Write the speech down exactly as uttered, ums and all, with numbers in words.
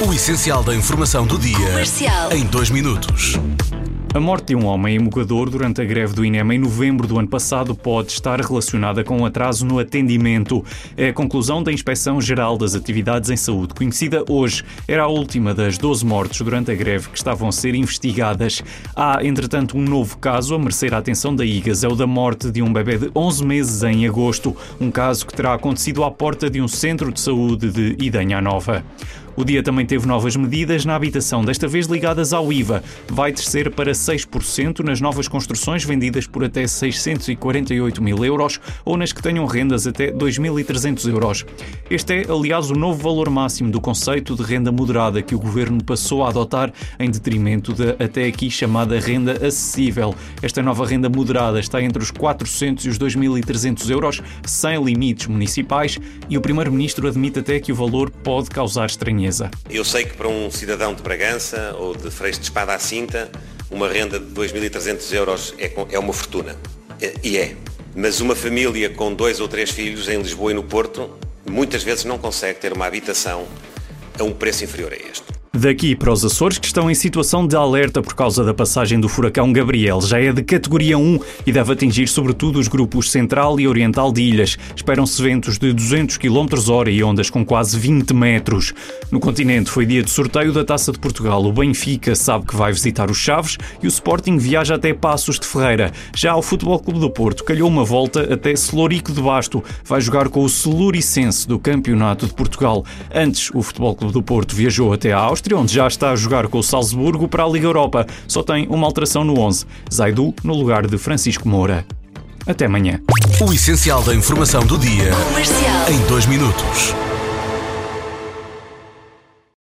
O essencial da informação do dia, Comercial. Em dois minutos. A morte de um homem em Mogador durante a greve do INEM em novembro do ano passado pode estar relacionada com um atraso no atendimento. É a conclusão da Inspeção-Geral das Atividades em Saúde, conhecida hoje. Era a última das doze mortes durante a greve que estavam a ser investigadas. Há, entretanto, um novo caso a merecer a atenção da I G A S. É o da morte de um bebê de onze meses em agosto. Um caso que terá acontecido à porta de um centro de saúde de Idanha Nova. O dia também teve novas medidas na habitação, desta vez ligadas ao I V A. Vai descer para seis por cento nas novas construções vendidas por até seiscentos e quarenta e oito mil euros ou nas que tenham rendas até dois mil e trezentos euros. Este é, aliás, o novo valor máximo do conceito de renda moderada que o Governo passou a adotar em detrimento da até aqui chamada renda acessível. Esta nova renda moderada está entre os quatrocentos e os dois mil e trezentos euros, sem limites municipais, e o Primeiro-Ministro admite até que o valor pode causar estranheza. Eu sei que para um cidadão de Bragança ou de Freixo de Espada à Cinta, uma renda de dois mil e trezentos euros é, é uma fortuna. E é. Mas uma família com dois ou três filhos em Lisboa e no Porto, muitas vezes não consegue ter uma habitação a um preço inferior a este. Daqui para os Açores, que estão em situação de alerta por causa da passagem do furacão Gabriel. Já é de categoria um e deve atingir sobretudo os grupos central e oriental de ilhas. Esperam-se ventos de duzentos quilómetros hora e ondas com quase vinte metros. No continente foi dia de sorteio da Taça de Portugal. O Benfica sabe que vai visitar os Chaves e o Sporting viaja até Passos de Ferreira. Já o Futebol Clube do Porto calhou uma volta até Celurico de Basto. Vai jogar com o Celuricense do Campeonato de Portugal. Antes, o Futebol Clube do Porto viajou até a Áustria, onde já está a jogar com o Salzburgo para a Liga Europa. Só tem uma alteração no onze. Zaidu no lugar de Francisco Moura. Até amanhã. O essencial da informação do dia, Comercial. Em dois minutos.